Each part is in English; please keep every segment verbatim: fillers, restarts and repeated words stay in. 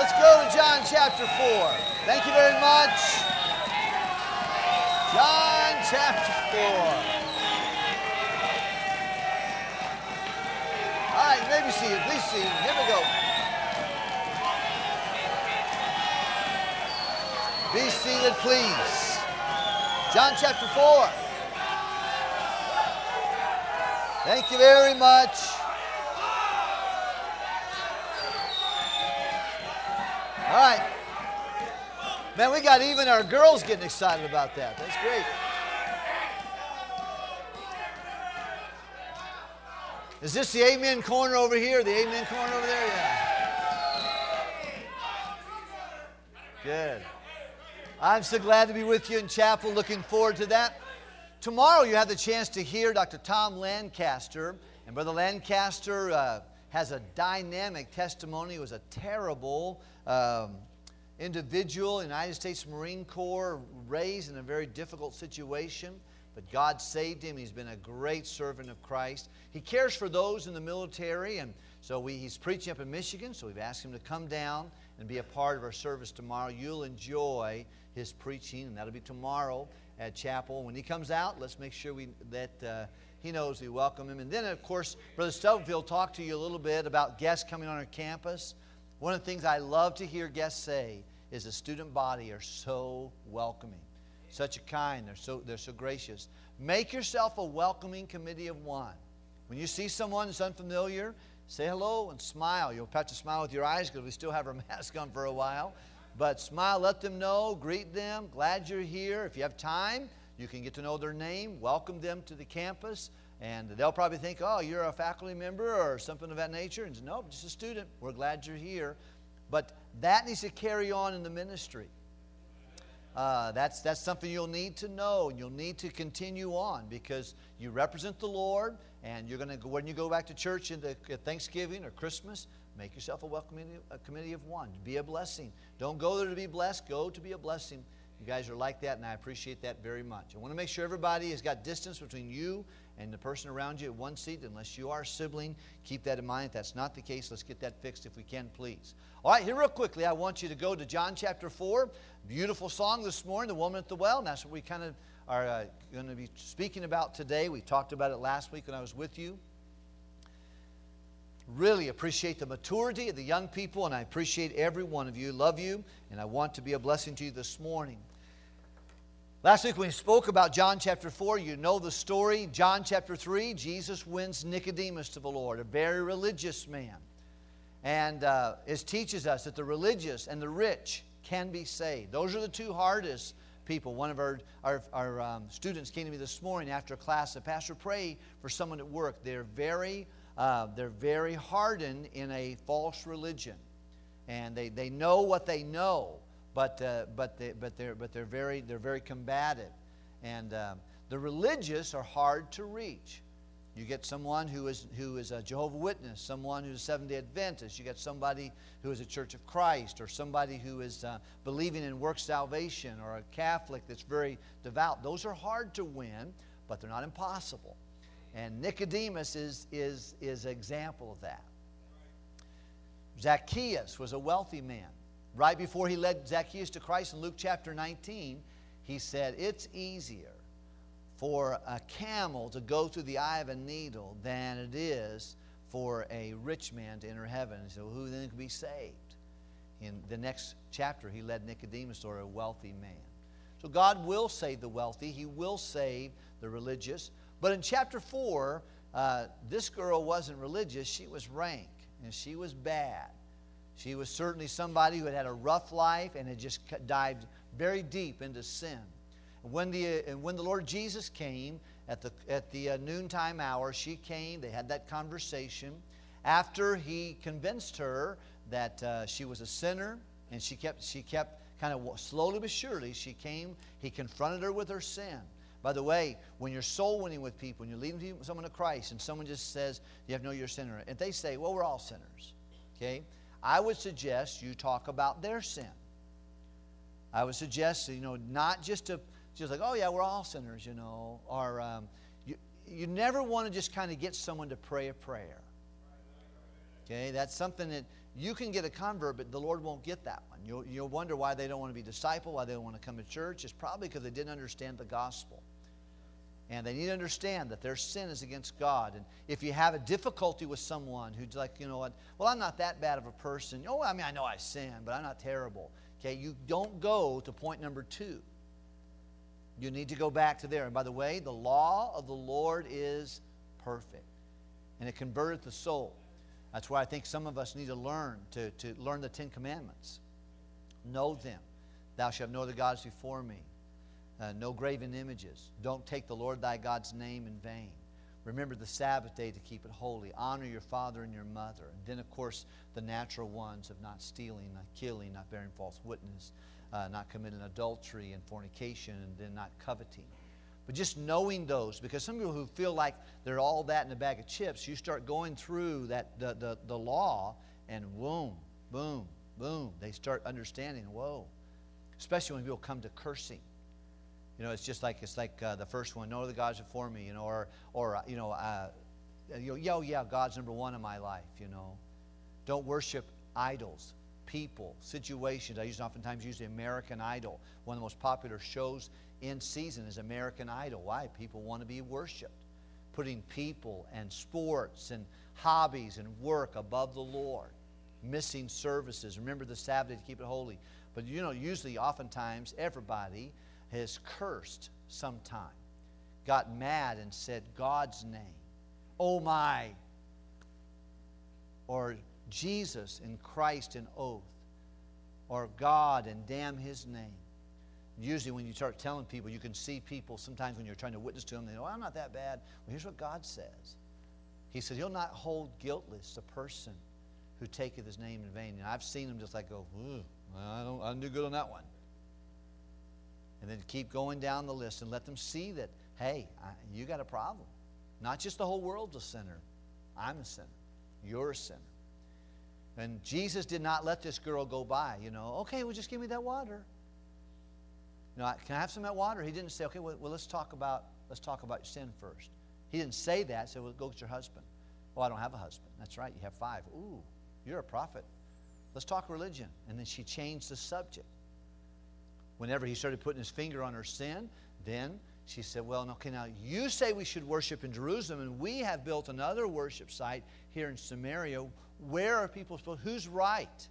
let's go to John chapter four. Thank you very much. John chapter four. All right, you may be seated. Please see. Here we go. Be seated, please. John chapter four. Thank you very much. All right. Man, we got even our girls getting excited about that. That's great. Is this the amen corner over here? The amen corner over there? Yeah. Good. I'm so glad to be with you in chapel. Looking forward to that. Tomorrow you have the chance to hear Doctor Tom Lancaster. And Brother Lancaster uh, has a dynamic testimony. He was a terrible um, individual in the United States Marine Corps, raised in a very difficult situation. But God saved him. He's been a great servant of Christ. He cares for those in the military. And so we, he's preaching up in Michigan. So we've asked him to come down and be a part of our service tomorrow. You'll enjoy his preaching. And that'll be tomorrow at chapel. When he comes out, let's make sure we that uh, he knows we welcome him. And then, of course, Brother Stubblefield will talk to you a little bit about guests coming on our campus. One of the things I love to hear guests say is the student body are so welcoming. Such a kind. They're so, they're so gracious. Make yourself a welcoming committee of one. When you see someone that's unfamiliar, say hello and smile. You'll have to smile with your eyes because we still have our mask on for a while. But smile, let them know, greet them, glad you're here. If you have time, you can get to know their name, welcome them to the campus, and they'll probably think, oh, you're a faculty member or something of that nature. And no, nope, just a student. We're glad you're here. But that needs to carry on in the ministry. Uh, that's, that's something you'll need to know, and you'll need to continue on because you represent the Lord, and you're going to, when you go back to church in the, at Thanksgiving or Christmas, make yourself a welcoming a committee of one. Be a blessing. Don't go there to be blessed. Go to be a blessing. You guys are like that, and I appreciate that very much. I want to make sure everybody has got distance between you and the person around you at one seat. Unless you are a sibling, keep that in mind. If that's not the case, let's get that fixed if we can, please. All right, here real quickly, I want you to go to John chapter four. Beautiful song this morning, The Woman at the Well, and that's what we kind of are uh, going to be speaking about today. We talked about it last week when I was with you. Really appreciate the maturity of the young people, and I appreciate every one of you. Love you, and I want to be a blessing to you this morning. Last week when we spoke about John chapter four, you know the story. John chapter three, Jesus wins Nicodemus to the Lord, a very religious man. And uh, it teaches us that the religious and the rich can be saved. Those are the two hardest people. One of our, our, our um, students came to me this morning after class and said, Pastor, pray for someone at work. They're very Uh, they're very hardened in a false religion, and they, they know what they know, but uh, but they, but they're but they're very they're very combative, and um, the religious are hard to reach. You get someone who is who is a Jehovah's Witness, someone who's a Seventh-day Adventist. You get somebody who is a Church of Christ, or somebody who is uh, believing in works salvation, or a Catholic that's very devout. Those are hard to win, but they're not impossible. And Nicodemus is, is, is an example of that. Zacchaeus was a wealthy man. Right before he led Zacchaeus to Christ in Luke chapter nineteen, he said, it's easier for a camel to go through the eye of a needle than it is for a rich man to enter heaven. And so who then can be saved? In the next chapter, he led Nicodemus to a wealthy man. So God will save the wealthy. He will save the religious. But in chapter four, uh, this girl wasn't religious. She was rank, and she was bad. She was certainly somebody who had had a rough life and had just dived very deep into sin. And when the, and when the Lord Jesus came at the, at the uh, noontime hour, she came. They had that conversation. After he convinced her that uh, she was a sinner, and she kept, she kept kind of slowly but surely, she came. He confronted her with her sin. By the way, when you're soul winning with people, when you're leading someone to Christ, and someone just says, you have to know you're a sinner, and they say, well, we're all sinners, okay? I would suggest you talk about their sin. I would suggest, you know, not just to, just like, oh, yeah, we're all sinners, you know, or um, you, you never want to just kind of get someone to pray a prayer, okay? That's something that You can get a convert, but the Lord won't get that one. You'll, you'll wonder why they don't want to be discipled, why they don't want to come to church. It's probably because they didn't understand the gospel. And they need to understand that their sin is against God. And if you have a difficulty with someone who's like, you know what, well, I'm not that bad of a person. Oh, I mean, I know I sin, but I'm not terrible. Okay, you don't go to point number two. You need to go back to there. And by the way, the law of the Lord is perfect. And it converteth the soul. That's why I think some of us need to learn, to, to learn the Ten Commandments. Know them. Thou shalt no other gods before me. Uh, no graven images. Don't take the Lord thy God's name in vain. Remember the Sabbath day to keep it holy. Honor your father and your mother. And then, of course, the natural ones of not stealing, not killing, not bearing false witness, uh, not committing adultery and fornication, and then not coveting. But just knowing those, because some people who feel like they're all that in a bag of chips, you start going through that the, the, the law, and boom, boom, boom, they start understanding, whoa. Especially when people come to cursing. You know, it's just like it's like uh, the first one. No other gods before me. You know, or or uh, you know, uh, you know, yeah, yeah, God's number one in my life. You know, don't worship idols, people, situations. I use oftentimes use the American Idol. One of the most popular shows in season is American Idol. Why? People want to be worshipped, putting people and sports and hobbies and work above the Lord, missing services. Remember the Sabbath to keep it holy. But you know, usually, oftentimes, everybody has cursed sometime, got mad and said God's name, oh my, or Jesus and Christ in oath, or God and damn his name. Usually when you start telling people, you can see people sometimes when you're trying to witness to them, they go, oh, I'm not that bad. Well, here's what God says. He said, he'll not hold guiltless a person who taketh his name in vain. And I've seen them just like go, ooh, I don't, I don't do good on that one. And then keep going down the list and let them see that, hey, I, you got a problem. Not just the whole world's a sinner. I'm a sinner. You're a sinner. And Jesus did not let this girl go by, you know. Okay, well, just give me that water. You know, can I have some of that water? He didn't say, okay, well, well let's talk about let's talk about your sin first. He didn't say that. He said, well, go get your husband. Oh, I don't have a husband. That's right, you have five. Ooh, you're a prophet. Let's talk religion. And then she changed the subject. Whenever he started putting his finger on her sin, then she said, well, okay, now you say we should worship in Jerusalem, and we have built another worship site here in Samaria. Where are people supposed, who's right?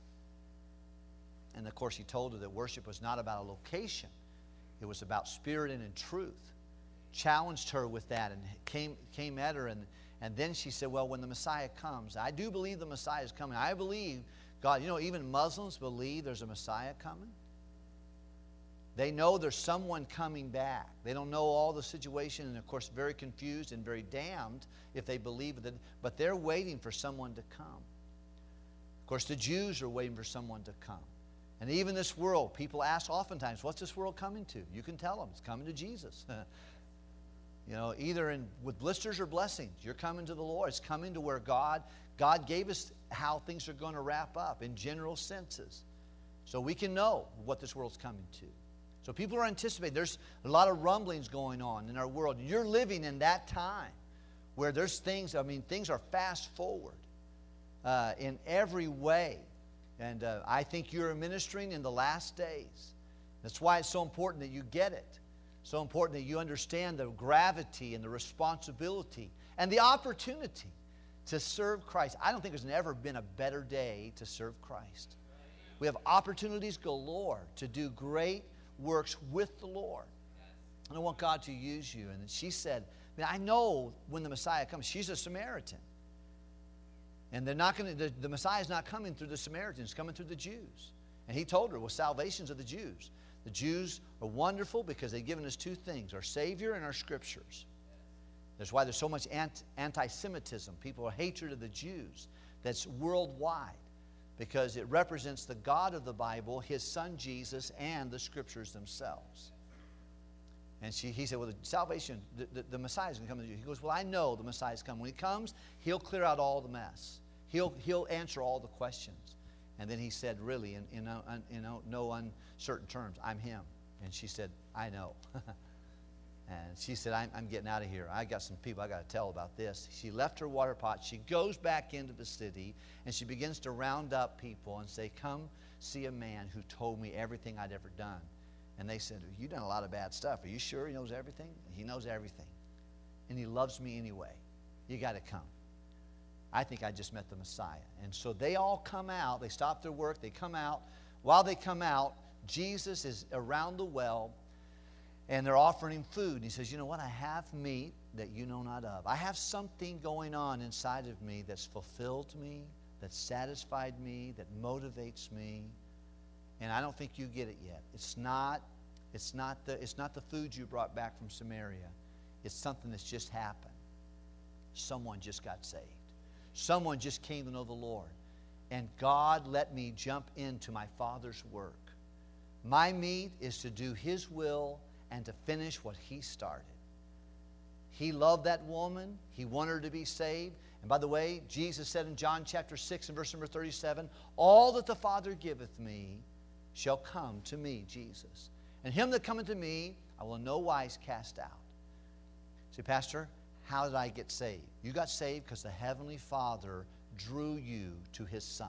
And of course, he told her that worship was not about a location. It was about spirit and in truth. Challenged her with that and came, came at her. And, and then she said, well, when the Messiah comes, I do believe the Messiah is coming. I believe God, you know, even Muslims believe there's a Messiah coming. They know there's someone coming back. They don't know all the situation, and of course very confused and very damned if they believe it. But they're waiting for someone to come. Of course, the Jews are waiting for someone to come. And even this world, people ask oftentimes, what's this world coming to? You can tell them, it's coming to Jesus. You know, either in with blisters or blessings. You're coming to the Lord. It's coming to where God, God gave us how things are going to wrap up in general senses. So we can know what this world's coming to. So people are anticipating. There's a lot of rumblings going on in our world. You're living in that time where there's things, I mean, things are fast forward uh, in every way. And uh, I think you're ministering in the last days. That's why it's so important that you get it. So important that you understand the gravity and the responsibility and the opportunity to serve Christ. I don't think there's never been a better day to serve Christ. We have opportunities galore to do great works with the Lord. And I want God to use you. And she said, I mean, I know when the Messiah comes, she's a Samaritan. And they're not going to, the, the Messiah is not coming through the Samaritans, it's coming through the Jews. And he told her, well, salvation's of the Jews. The Jews are wonderful because they've given us two things, our Savior and our Scriptures. That's why there's so much anti-Semitism. People are hatred of the Jews. That's worldwide. Because it represents the God of the Bible, His Son Jesus, and the Scriptures themselves. And she, he said, well, the salvation, the, the, the Messiah is going to come to you. He goes, well, I know the Messiah is coming. When He comes, He'll clear out all the mess. He'll, he'll answer all the questions. And then he said, really, in, in, in no uncertain terms, I'm Him. And she said, I know. And she said, I'm, I'm getting out of here. I got some people I got to tell about this. She left her water pot. She goes back into the city, and she begins to round up people and say, come see a man who told me everything I'd ever done. And they said, you've done a lot of bad stuff. Are you sure he knows everything? He knows everything. And he loves me anyway. You got to come. I think I just met the Messiah. And so they all come out. They stop their work. They come out. While they come out, Jesus is around the well, and they're offering him food. And he says, you know what? I have meat that you know not of. I have something going on inside of me that's fulfilled me, that's satisfied me, that motivates me. And I don't think you get it yet. It's not, it's not the, it's not the food you brought back from Samaria. It's something that's just happened. Someone just got saved. Someone just came to know the Lord. And God let me jump into my Father's work. My meat is to do His will and to finish what He started. He loved that woman. He wanted her to be saved. And by the way, Jesus said in John chapter six and verse number thirty-seven, all that the Father giveth me shall come to me, Jesus. And him that cometh to me, I will in no wise cast out. See, Pastor, how did I get saved? You got saved because the Heavenly Father drew you to His Son.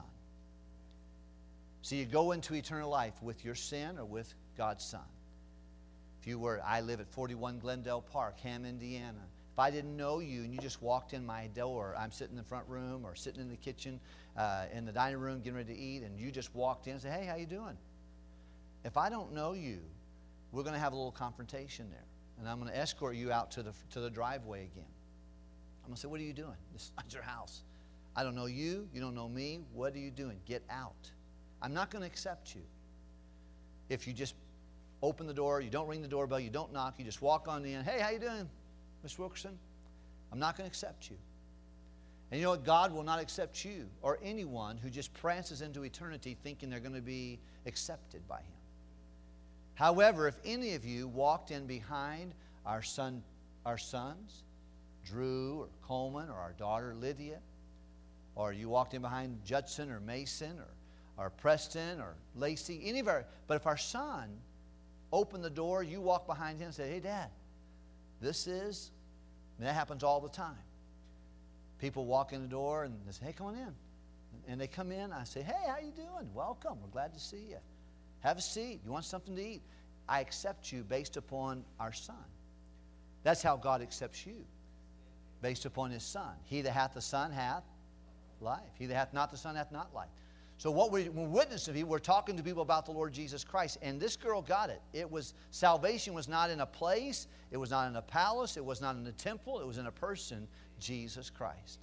So you go into eternal life with your sin or with God's Son. If you were, I live at forty-one Glendale Park, Ham, Indiana. If I didn't know you and you just walked in my door, I'm sitting in the front room or sitting in the kitchen, uh, in the dining room getting ready to eat, and you just walked in and said, hey, how you doing? If I don't know you, we're going to have a little confrontation there. And I'm going to escort you out to the, to the driveway again. I'm going to say, what are you doing? This is not your house. I don't know you. You don't know me. What are you doing? Get out. I'm not going to accept you. If you just open the door, you don't ring the doorbell, you don't knock, you just walk on in. Hey, how you doing, Miss Wilkerson? I'm not going to accept you. And you know what? God will not accept you or anyone who just prances into eternity thinking they're going to be accepted by Him. However, if any of you walked in behind our son, our sons, Drew or Coleman, or our daughter Lydia, or you walked in behind Judson or Mason or, or Preston or Lacey, any of our, but if our son opened the door, you walk behind him and say, hey, Dad, this is, and that happens all the time. People walk in the door and they say, hey, come on in. And they come in, I say, hey, how you doing? Welcome, we're glad to see you. Have a seat. You want something to eat? I accept you based upon our Son. That's how God accepts you, based upon His Son. He that hath the Son hath life. He that hath not the Son hath not life. So what we, we're witnessing to people, we're talking to people about the Lord Jesus Christ. And this girl got it. It was, salvation was not in a place. It was not in a palace. It was not in a temple. It was in a person, Jesus Christ.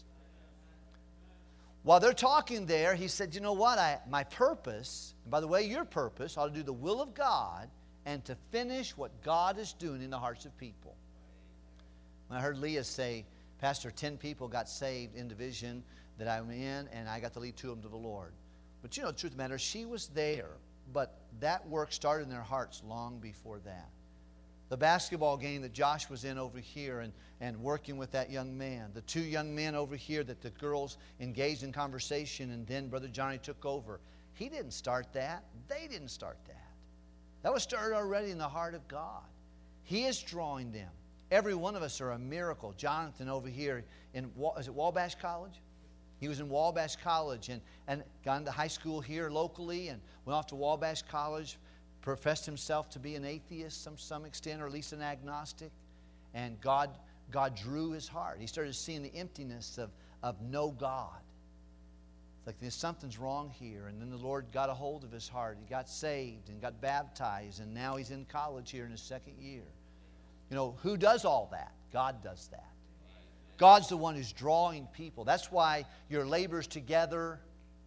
While they're talking there, he said, you know what? I, my purpose, and by the way, your purpose ought to do the will of God and to finish what God is doing in the hearts of people. When I heard Leah say, Pastor, ten people got saved in division that I'm in, and I got to lead two of them to the Lord. But you know, the truth of the matter, she was there, but that work started in their hearts long before that. The basketball game that Josh was in over here and, and working with that young man. The two young men over here that the girls engaged in conversation and then Brother Johnny took over. He didn't start that. They didn't start that. That was started already in the heart of God. He is drawing them. Every one of us are a miracle. Jonathan over here in, is it Wabash College? He was in Wabash College and, and got into high school here locally and went off to Wabash College, professed himself to be an atheist to some, some extent, or at least an agnostic. And God, God drew his heart. He started seeing the emptiness of, of no God. It's like there's something's wrong here. And then the Lord got a hold of his heart. He got saved and got baptized. And now he's in college here in his second year. You know, who does all that? God does that. God's the one who's drawing people. That's why your labor's together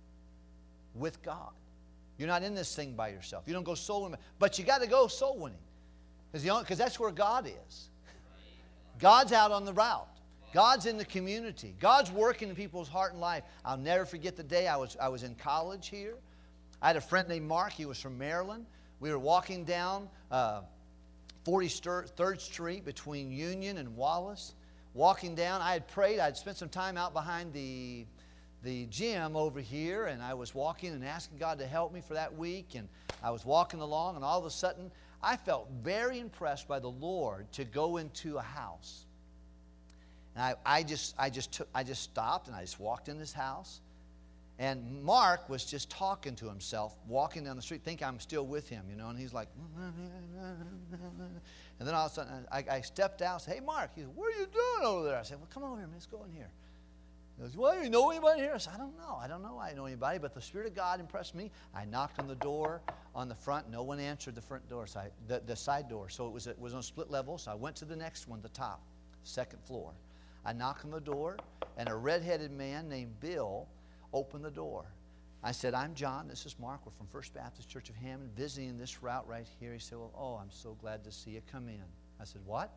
with God. You're not in this thing by yourself. You don't go soul winning. But you got to go soul winning. Because that's where God is. God's out on the route. God's in the community. God's working in people's heart and life. I'll never forget the day I was, I was in college here. I had a friend named Mark. He was from Maryland. We were walking down uh, forty-third Street between Union and Wallace. Walking down, I had prayed. I had spent some time out behind the, the gym over here, and I was walking and asking God to help me for that week, and I was walking along, and all of a sudden, I felt very impressed by the Lord to go into a house. And I, I just, I just took, I just stopped, and I just walked in this house. And Mark was just talking to himself, walking down the street, thinking I'm still with him, you know. And he's like, and then all of a sudden, I, I stepped out and said, "Hey, Mark," he said, "What are you doing over there?" I said, "Well, come over here, man. Let's go in here." He goes, "Well, you know anybody here?" I said, "I don't know. I don't know I know anybody, but the Spirit of God impressed me." I knocked on the door on the front. No one answered the front door, so I, the, the side door. So it was, it was on split level, so I went to the next one, the top, second floor. I knocked on the door, and a redheaded man named Bill opened the door. I said, "I'm John. This is Mark. We're from First Baptist Church of Hammond, visiting this route right here." He said, "Well, oh, I'm so glad to see you. Come in." I said, "What?"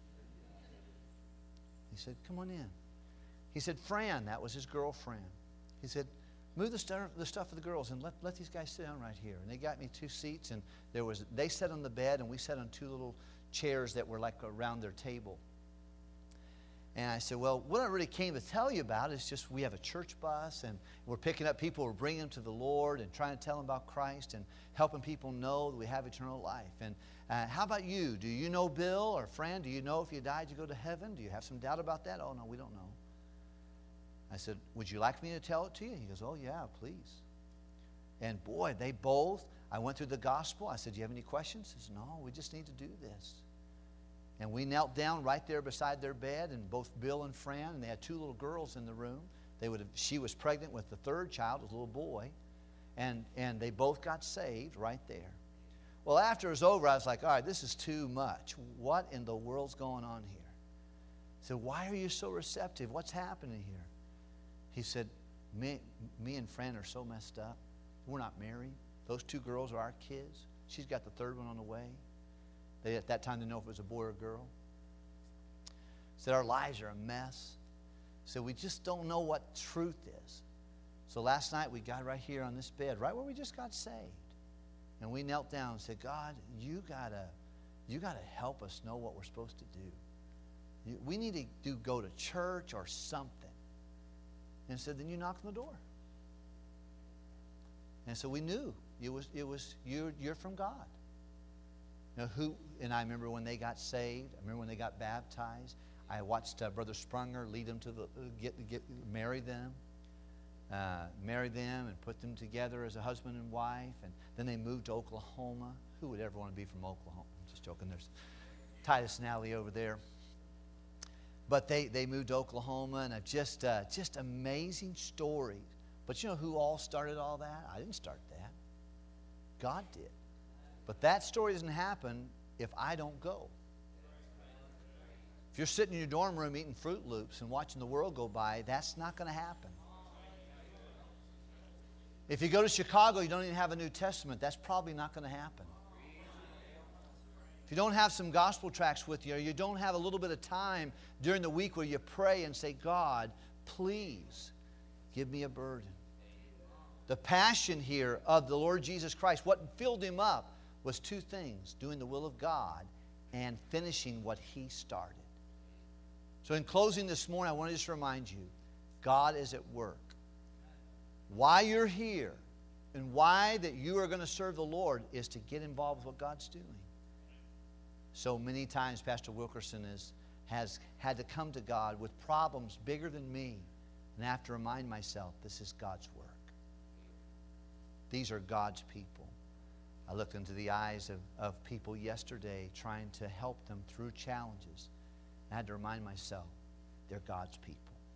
He said, "Come on in." He said, "Fran," that was his girlfriend. He said, "Move the stuff, the stuff for the girls and let, let these guys sit down right here." And they got me two seats, and there was they sat on the bed, and we sat on two little chairs that were like around their table. And I said, "Well, what I really came to tell you about is just we have a church bus, and we're picking up people, we're bringing them to the Lord and trying to tell them about Christ and helping people know that we have eternal life. And uh, how about you? Do you know Bill or Fran? Do you know if you died you go to heaven? Do you have some doubt about that?" "Oh, no, we don't know." I said, "Would you like me to tell it to you?" He goes, "Oh, yeah, please." And boy, they both, I went through the gospel. I said, "Do you have any questions?" He says, "No, we just need to do this." And we knelt down right there beside their bed, and both Bill and Fran, and they had two little girls in the room. They would have, she was pregnant with the third child, a little boy, and, and they both got saved right there. Well, after it was over, I was like, all right, this is too much. What in the world's going on here? I said, "Why are you so receptive? What's happening here?" He said, me, me and Fran are so messed up. We're not married. Those two girls are our kids. She's got the third one on the way. They, at that time, didn't know if it was a boy or a girl. Said, "Our lives are a mess." So we just don't know what truth is. So last night, we got right here on this bed, right where we just got saved. And we knelt down and said, "God, you gotta, you gotta help us know what we're supposed to do. You, we need to do, go to church or something." And said, "Then you knock on the door." And so we knew it was, it was you're, you're from God. You know, who, and I remember when they got saved. I remember when they got baptized. I watched uh, Brother Sprunger lead them to the, get, get, marry them. Uh, marry them and put them together as a husband and wife. And then they moved to Oklahoma. Who would ever want to be from Oklahoma? I'm just joking. There's Titus and Allie over there. But they, they moved to Oklahoma, and I've just, uh, just amazing stories. But you know who all started all that? I didn't start that. God did. But that story doesn't happen if I don't go. If you're sitting in your dorm room eating Fruit Loops and watching the world go by, that's not going to happen. If you go to Chicago, you don't even have a New Testament, that's probably not going to happen. If you don't have some gospel tracts with you, or you don't have a little bit of time during the week where you pray and say, "God, please give me a burden." The passion here of the Lord Jesus Christ, what filled him up was two things: doing the will of God and finishing what he started. So in closing this morning, I want to just remind you, God is at work. Why you're here and why that you are going to serve the Lord is to get involved with what God's doing. So many times Pastor Wilkerson is, has had to come to God with problems bigger than me, and I have to remind myself, this is God's work. These are God's people. I looked into the eyes of, of people yesterday trying to help them through challenges. I had to remind myself, they're God's people.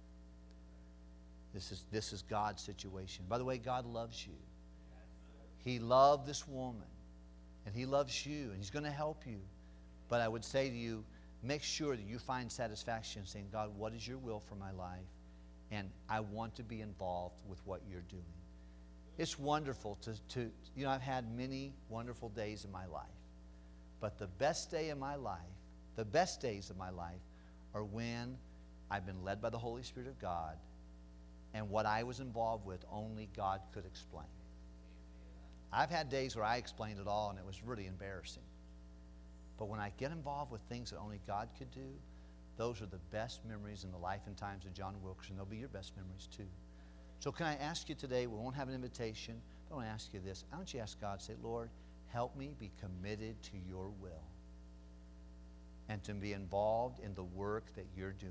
This is, this is God's situation. By the way, God loves you. He loved this woman, and he loves you, and he's going to help you. But I would say to you, make sure that you find satisfaction in saying, "God, what is your will for my life? And I want to be involved with what you're doing." It's wonderful to, to, you know, I've had many wonderful days in my life. But the best day of my life, the best days of my life are when I've been led by the Holy Spirit of God, and what I was involved with, only God could explain. I've had days where I explained it all, and it was really embarrassing. But when I get involved with things that only God could do, those are the best memories in the life and times of John Wilkerson. They'll be your best memories too. So can I ask you today, we won't have an invitation, but I want to ask you this. Why don't you ask God, say, Lord, help me be committed to your will and to be involved in the work that you're doing.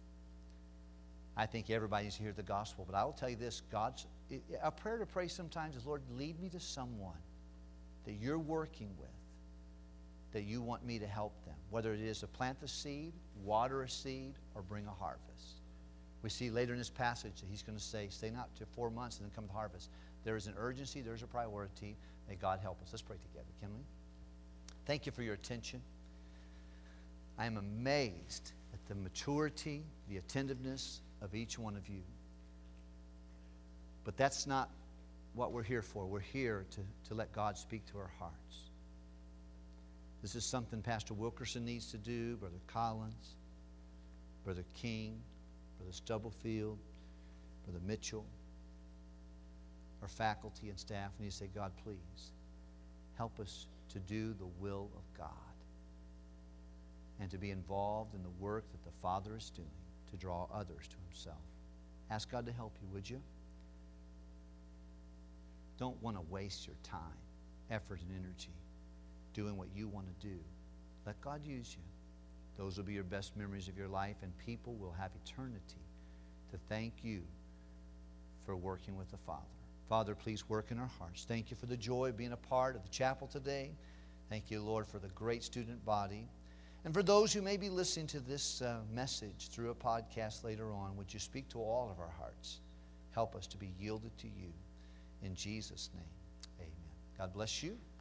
I think everybody needs to hear the gospel, but I will tell you this, God's, a prayer to pray sometimes is, Lord, lead me to someone that you're working with, that you want me to help them, whether it is to plant the seed, water a seed, or bring a harvest. We see later in this passage that he's going to say, stay not to four months and then come to harvest. There is an urgency, there's a priority. May God help us. Let's pray together, can we? Thank you for your attention. I am amazed at the maturity, the attentiveness of each one of you. But that's not what we're here for. We're here to, to let God speak to our hearts. This is something Pastor Wilkerson needs to do, Brother Collins, Brother King, Brother Stubblefield, Brother Mitchell, our faculty and staff. And you say, God, please help us to do the will of God and to be involved in the work that the Father is doing to draw others to himself. Ask God to help you, would you? Don't want to waste your time, effort, and energy doing what you want to do. Let God use you. Those will be your best memories of your life, and people will have eternity to thank you for working with the Father. Father, please work in our hearts. Thank you for the joy of being a part of the chapel today. Thank you, Lord, for the great student body. And for those who may be listening to this uh, message through a podcast later on, would you speak to all of our hearts? Help us to be yielded to you. In Jesus' name, amen. God bless you.